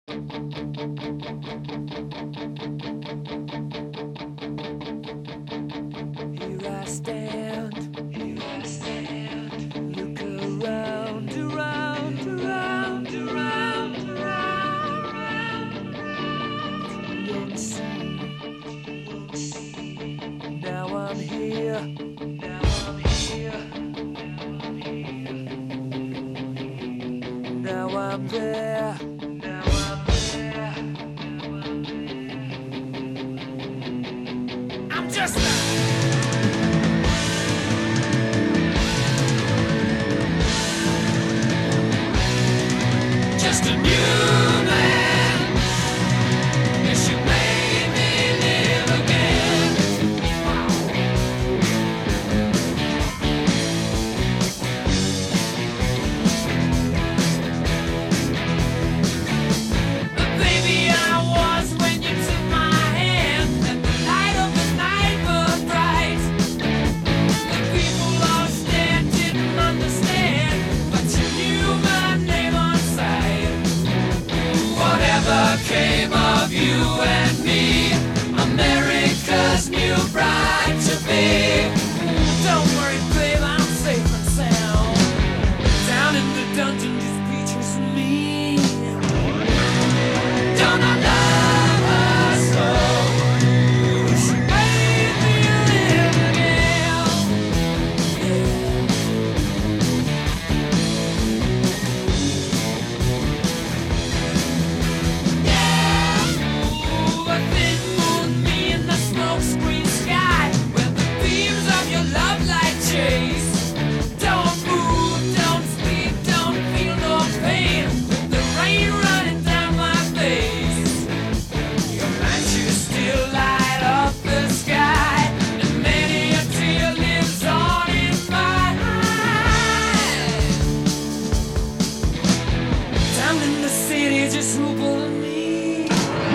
Here I stand, look around, around, around, around, around, around. Won't see. Now I'm here, now I'm here, now I'm there, now I'm there. I'm just a new man. Yes, you made me live again. But baby, I was when you took my hand, and the light of the night was bright. The people all stared, didn't understand, but you knew my name on sight. Whatever came of you and me, America's new bride to be. Don't worry, babe, I'm safe and sound. Down in the dungeon, just creatures and me. Don't I love her so? She made me live again. Ooh, a thin moon, me in the smokescreen sky, where the beams of your love light chase. Don't move, don't speak, don't feel no pain, with the rain running down my face. Your matches still light up the sky, and many a tear lives on in my eyes. Down in the city, just who pulling me.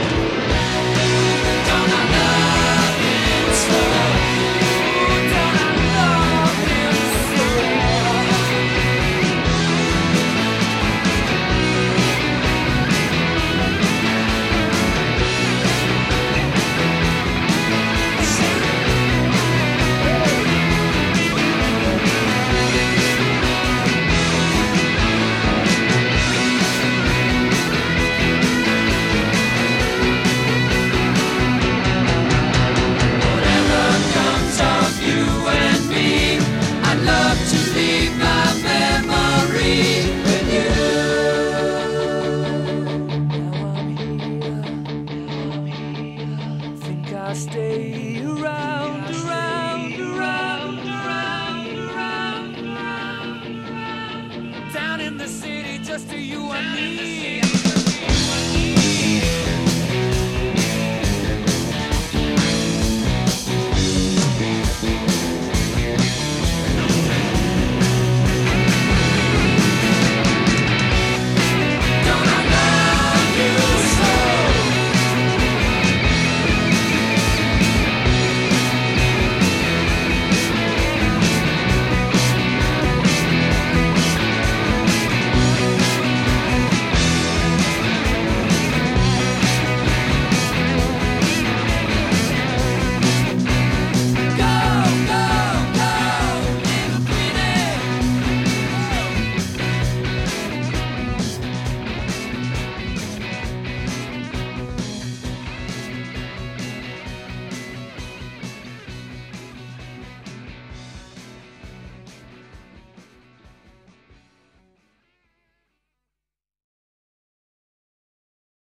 Don't I love him so? Don't I love him so? Whatever comes of you and me, I'd love to leave my memory with you. Now I'm here, think I'll stay.